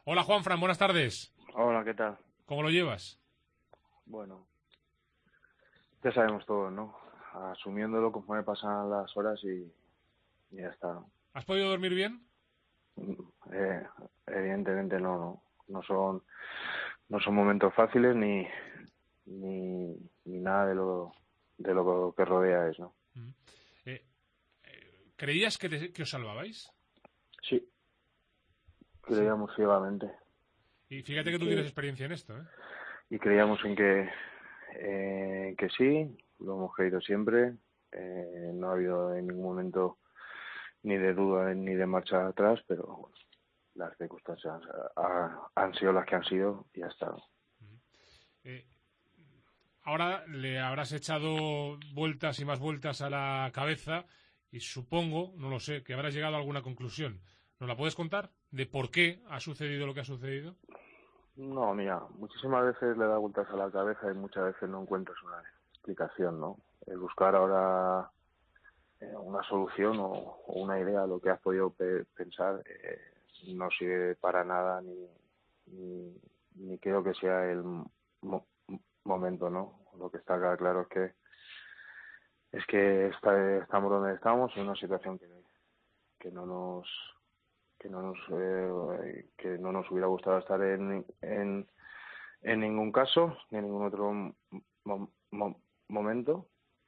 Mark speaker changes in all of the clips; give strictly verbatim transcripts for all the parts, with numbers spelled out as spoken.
Speaker 1: Hola Juanfran, buenas tardes.
Speaker 2: Hola, ¿qué tal?
Speaker 1: ¿Cómo lo llevas?
Speaker 2: Bueno, ya sabemos todo, ¿no? Asumiéndolo conforme pasan las horas y, y ya está, ¿no?
Speaker 1: ¿Has podido dormir bien?
Speaker 2: Eh, evidentemente no, no, no son, no son momentos fáciles ni, ni, ni nada de lo, de lo que rodea es, ¿no?
Speaker 1: Mm. Eh, eh, ¿Creías que, te- que os salvabais?
Speaker 2: Sí,
Speaker 1: Sí.
Speaker 2: creíamos ciegamente
Speaker 1: Y fíjate
Speaker 2: y
Speaker 1: que tú tienes
Speaker 2: que
Speaker 1: experiencia en esto, ¿eh?
Speaker 2: y creíamos en que eh, que sí, lo hemos creído siempre, eh, no ha habido en ningún momento ni de duda ni de marcha atrás, pero bueno, las circunstancias ha- han sido las que han sido y ya está.
Speaker 1: Eh, Ahora le habrás echado vueltas y más vueltas a la cabeza y supongo, no lo sé, que habrás llegado a alguna conclusión. ¿Nos la puedes contar? ¿De por qué ha sucedido lo que ha sucedido?
Speaker 2: No, mira, muchísimas veces le da vueltas a la cabeza y muchas veces no encuentras una explicación, ¿no? El buscar ahora eh, una solución o, o una idea a lo que has podido pe- pensar eh, no sirve para nada ni, ni, ni creo que sea el mo- momento, ¿no? Lo que está acá claro es que es que está- estamos donde estamos en una situación que, que no nos que no nos eh, que no nos hubiera gustado estar en, en, en ningún caso ni en ningún otro mo- mo- momento,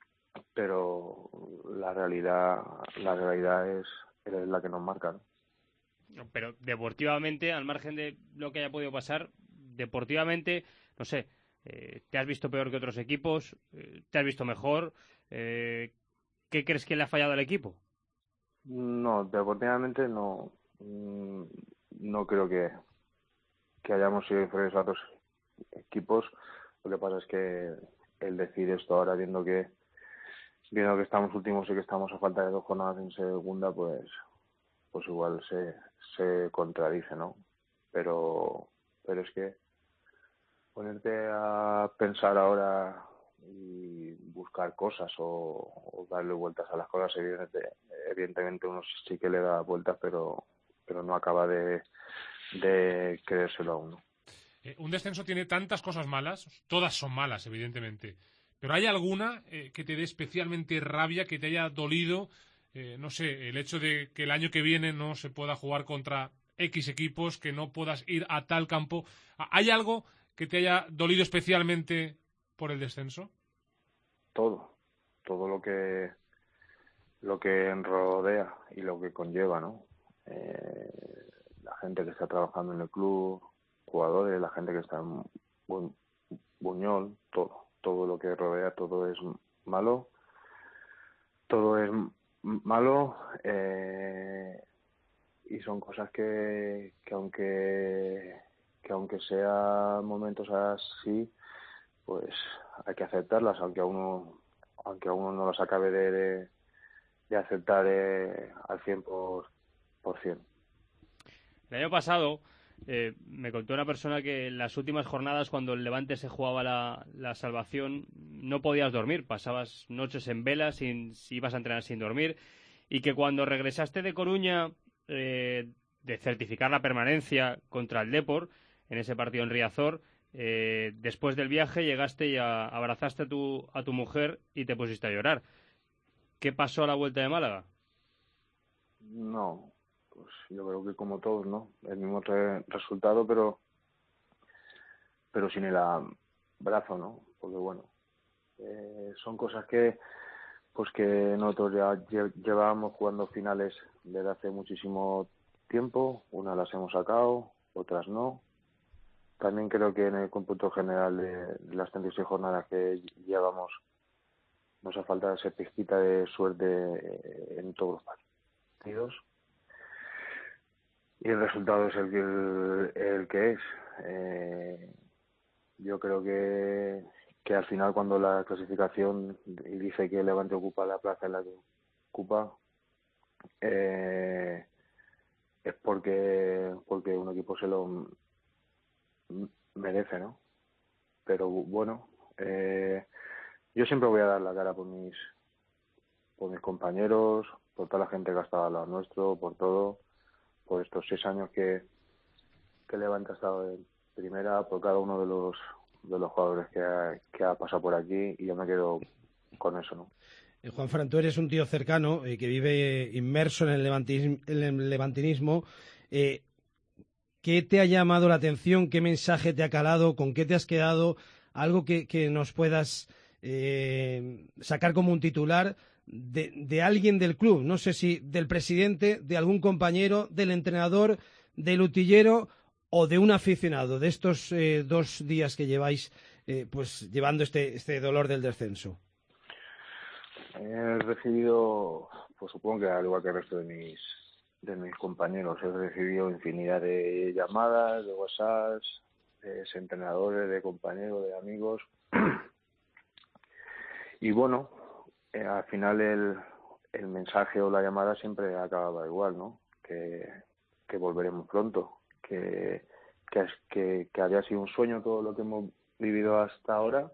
Speaker 2: pero la realidad la realidad es, es la que nos marca, ¿no?
Speaker 3: Pero deportivamente, al margen de lo que haya podido pasar, deportivamente, no sé, eh, ¿te has visto peor que otros equipos? Eh, ¿te has visto mejor? Eh, ¿Qué crees que le ha fallado al equipo?
Speaker 2: No, deportivamente no, mm, no creo que, que hayamos sido inferiores a otros equipos. Lo que pasa es que el decir esto ahora, viendo que viendo que estamos últimos y que estamos a falta de dos jornadas en segunda, pues pues igual se, se contradice, ¿no? Pero pero es que ponerte a pensar ahora y buscar cosas o, o darle vueltas a las cosas, evidentemente, evidentemente uno sí que le da vueltas, pero pero no acaba de, de creérselo aún, ¿no?
Speaker 1: Eh, un descenso tiene tantas cosas malas, todas son malas, evidentemente, pero ¿hay alguna eh, que te dé especialmente rabia, que te haya dolido? Eh, no sé, el hecho de que el año que viene no se pueda jugar contra X equipos, que no puedas ir a tal campo. ¿Hay algo que te haya dolido especialmente por el descenso?
Speaker 2: Todo, todo lo que lo que rodea y lo que conlleva, ¿no? Eh, la gente que está trabajando en el club, jugadores, la gente que está en Bu- Buñol, todo, todo lo que rodea, todo es malo, todo es m- malo eh, y son cosas que, que aunque que aunque sean momentos así, pues hay que aceptarlas, aunque a uno aunque a uno no las acabe de, de, de aceptar eh, al cien por ciento.
Speaker 3: El año pasado eh, me contó una persona que en las últimas jornadas, cuando el Levante se jugaba la, la salvación, no podías dormir, pasabas noches en vela, sin, si ibas a entrenar sin dormir, y que cuando regresaste de Coruña eh, de certificar la permanencia contra el Depor, en ese partido en Riazor, eh, después del viaje llegaste y a- abrazaste a tu, a tu mujer y te pusiste a llorar. ¿Qué pasó a la vuelta de Málaga?
Speaker 2: No, pues yo creo que como todos, ¿no? El mismo re- resultado, pero pero sin el abrazo, ¿no? Porque bueno, eh, son cosas que pues que nosotros ya lle- llevábamos jugando finales desde hace muchísimo tiempo, unas las hemos sacado, otras no. También creo que en el cómputo general de, de las treinta y seis jornadas que llevamos nos ha faltado esa pizquita de suerte eh, en todos los partidos. Y el resultado es el que, el, el que es. Eh, yo creo que, que al final cuando la clasificación y dice que el Levante ocupa la plaza en la que ocupa, eh, es porque porque un equipo se lo m- merece, ¿no? Pero bueno, eh, yo siempre voy a dar la cara por mis por mis compañeros, por toda la gente que ha estado al lado nuestro, por todo, por estos seis años que que Levante ha estado en primera por cada uno de los de los jugadores que ha, que ha pasado por aquí, y yo me quedo con eso, ¿no?
Speaker 4: Eh, Juanfran, tú eres un tío cercano eh, que vive inmerso en el levantinismo. En el levantinismo. Eh, ¿Qué te ha llamado la atención? ¿Qué mensaje te ha calado? ¿Con qué te has quedado? Algo que, que nos puedas eh, sacar como un titular de, de alguien del club. No sé si del presidente, de algún compañero, del entrenador, del utillero o de un aficionado, de estos eh, dos días que lleváis eh, pues llevando este, este dolor del descenso.
Speaker 2: He recibido, pues supongo que al igual que el resto de mis de mis compañeros, he recibido infinidad de llamadas, de WhatsApps, de entrenadores, de compañeros, de amigos. Y bueno, eh, al final el, el mensaje o la llamada siempre acababa igual, ¿no? Que, que volveremos pronto, que, que, que, que había sido un sueño todo lo que hemos vivido hasta ahora,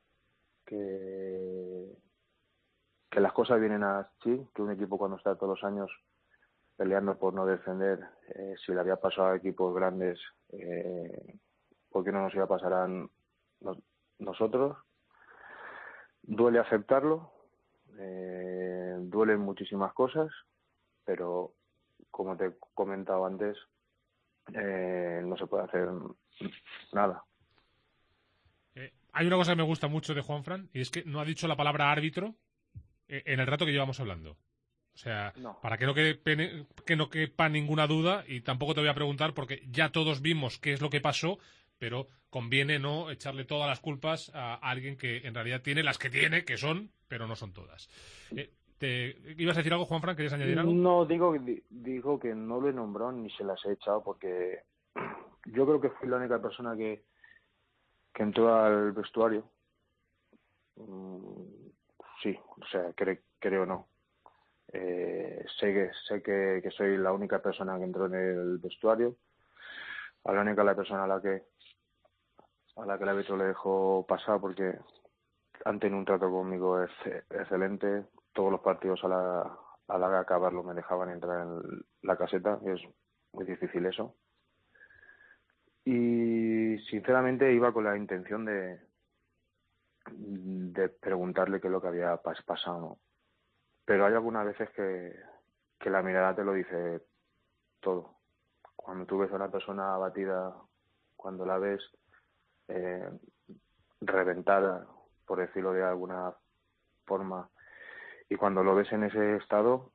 Speaker 2: que, que las cosas vienen así, que un equipo cuando está todos los años peleando por no descender, eh, si le había pasado a equipos grandes, eh, ¿por qué no nos iba a pasar a nos, nosotros? Duele aceptarlo, eh, duelen muchísimas cosas, pero como te he comentado antes, eh, no se puede hacer nada.
Speaker 1: Eh, hay una cosa que me gusta mucho de Juanfran, y es que no ha dicho la palabra árbitro eh, en el rato que llevamos hablando. O sea,
Speaker 2: no.
Speaker 1: para que no, quepe, que no quepa ninguna duda, y tampoco te voy a preguntar porque ya todos vimos qué es lo que pasó, pero conviene no echarle todas las culpas a alguien que en realidad tiene las que tiene, que son, pero no son todas. Eh, te, ¿Ibas a decir algo, Juanfran? ¿Querías añadir algo?
Speaker 2: No, digo, digo que no lo he nombrado ni se las he echado, porque yo creo que fui la única persona que, que entró al vestuario. Sí, o sea, cre, creo no. Eh, sé que sé que, que soy la única persona que entró en el vestuario, a la única la persona a la que a la que el árbitro le dejó pasar, porque han tenido un trato conmigo ex, excelente. Todos los partidos a la a la de acabarlo me dejaban entrar en la caseta, es muy difícil eso, y sinceramente iba con la intención de de preguntarle qué es lo que había pas, pasado, ¿no? Pero hay algunas veces que, que la mirada te lo dice todo. Cuando tú ves a una persona abatida, cuando la ves eh, reventada, por decirlo de alguna forma, y cuando lo ves en ese estado,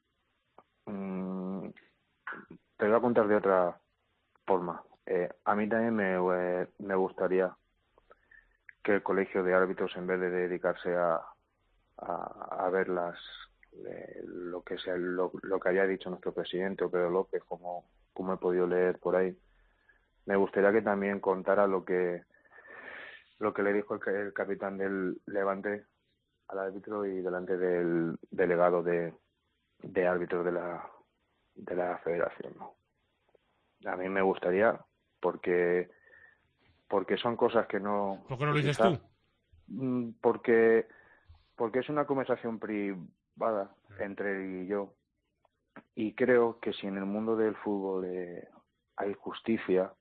Speaker 2: mmm, te voy a contar de otra forma. Eh, a mí también me, eh, me gustaría que el colegio de árbitros, en vez de dedicarse a, a, a ver las eh, lo que sea lo, lo que haya dicho nuestro presidente o Pedro López, como, como he podido leer por ahí, me gustaría que también contara lo que lo que le dijo el, el capitán del Levante al árbitro y delante del delegado de, de árbitros de la de la federación, ¿no? A mí me gustaría, porque porque son cosas que no...
Speaker 1: ¿Por qué no lo dices
Speaker 2: quizás,
Speaker 1: tú?
Speaker 2: Porque porque es una conversación privada entre él y yo, y creo que si en el mundo del fútbol eh, hay justicia,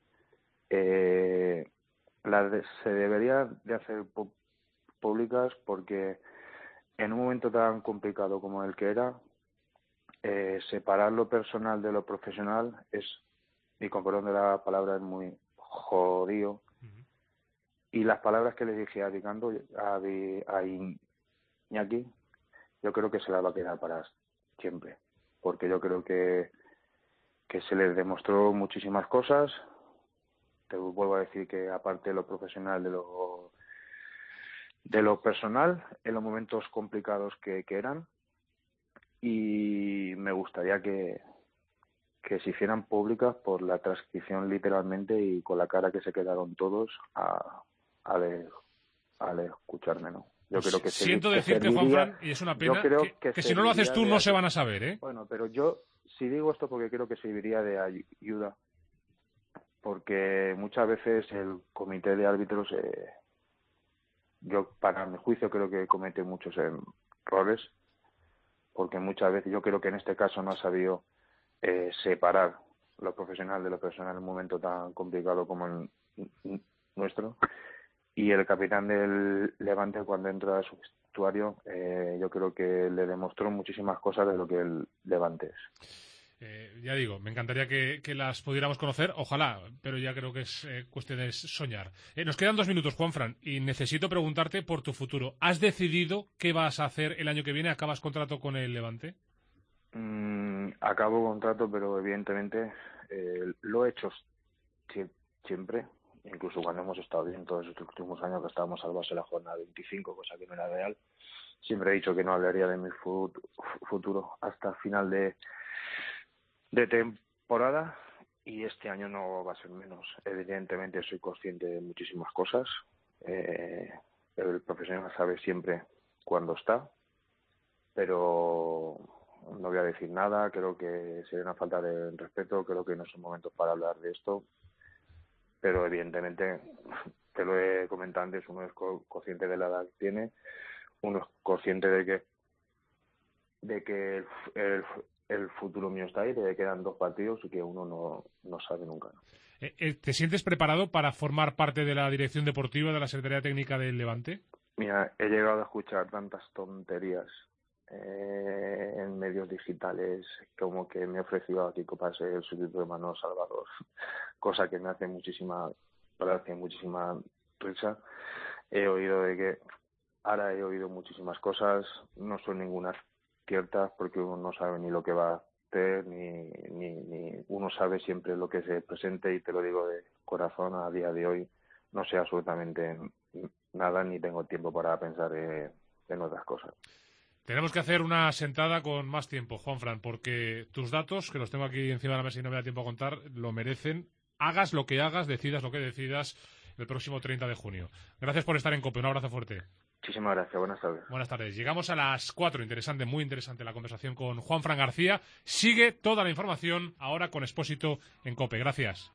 Speaker 2: eh, la de, se debería de hacer públicas, porque en un momento tan complicado como el que era, eh, separar lo personal de lo profesional es, y con perdón de la palabra, es muy jodido. Uh-huh. Y las palabras que le dije a Vicando, a, a Iñaki, yo creo que se las va a quedar para siempre, porque yo creo que que se les demostró muchísimas cosas. Te vuelvo a decir que aparte de lo profesional, de lo de lo personal, en los momentos complicados que, que eran, y me gustaría que que se hicieran públicas por la transcripción literalmente, y con la cara que se quedaron todos a al, al escucharme, ¿no? Yo
Speaker 1: pues
Speaker 2: creo que
Speaker 1: siento
Speaker 2: se,
Speaker 1: decirte,
Speaker 2: que serviría,
Speaker 1: Juanfran, y es una pena,
Speaker 2: creo
Speaker 1: que,
Speaker 2: que,
Speaker 1: que si no lo haces tú no
Speaker 2: de,
Speaker 1: se van a saber, ¿eh?
Speaker 2: Bueno, pero yo si digo esto porque creo que serviría de ayuda, porque muchas veces el comité de árbitros, eh, yo para mi juicio creo que comete muchos errores, porque muchas veces yo creo que en este caso no ha sabido eh, separar lo profesional de lo personal en un momento tan complicado como el nuestro. Y el capitán del Levante, cuando entra a su vestuario, eh, yo creo que le demostró muchísimas cosas de lo que el Levante es.
Speaker 1: Eh, ya digo, me encantaría que, que las pudiéramos conocer, ojalá, pero ya creo que es eh, cuestión de soñar. Eh, nos quedan dos minutos, Juanfran, y necesito preguntarte por tu futuro. ¿Has decidido qué vas a hacer el año que viene? ¿Acabas contrato con el Levante?
Speaker 2: Mm, acabo contrato, pero evidentemente eh, lo he hecho si- siempre, incluso cuando hemos estado bien todos estos últimos años que estábamos salvados en la jornada veinticinco, cosa que no era real. Siempre he dicho que no hablaría de mi fut- futuro hasta final de de temporada, y este año no va a ser menos. Evidentemente soy consciente de muchísimas cosas. Eh, el profesional sabe siempre cuándo está, pero no voy a decir nada. Creo que sería una falta de respeto. Creo que no es un momento para hablar de esto. Pero evidentemente, te lo he comentado antes, uno es consciente de la edad que tiene, uno es consciente de que de que el, el, el futuro mío está ahí, que quedan dos partidos y que uno no, no sabe nunca, ¿no?
Speaker 1: Eh, ¿Te sientes preparado para formar parte de la dirección deportiva de la Secretaría Técnica del Levante?
Speaker 2: Mira, he llegado a escuchar tantas tonterías eh, en medios digitales, como que me he ofrecido a Kiko para ser el sustituto de Manolo Salvador, cosa que me hace muchísima gracia, muchísima risa. He oído de que, ahora he oído muchísimas cosas, no son ninguna ciertas, porque uno no sabe ni lo que va a hacer, ni, ni, ni uno sabe siempre lo que se presente, y te lo digo de corazón, a día de hoy no sé absolutamente nada, ni tengo tiempo para pensar eh, en otras cosas.
Speaker 1: Tenemos que hacer una sentada con más tiempo, Juanfran, porque tus datos, que los tengo aquí encima de la mesa y no me da tiempo a contar, lo merecen. Hagas lo que hagas, decidas lo que decidas el próximo treinta de junio. Gracias por estar en COPE. Un abrazo fuerte.
Speaker 2: Muchísimas gracias. Buenas tardes.
Speaker 1: Buenas tardes. Llegamos a las cuatro. Interesante, muy interesante la conversación con Juanfran García. Sigue toda la información ahora con Expósito en COPE. Gracias.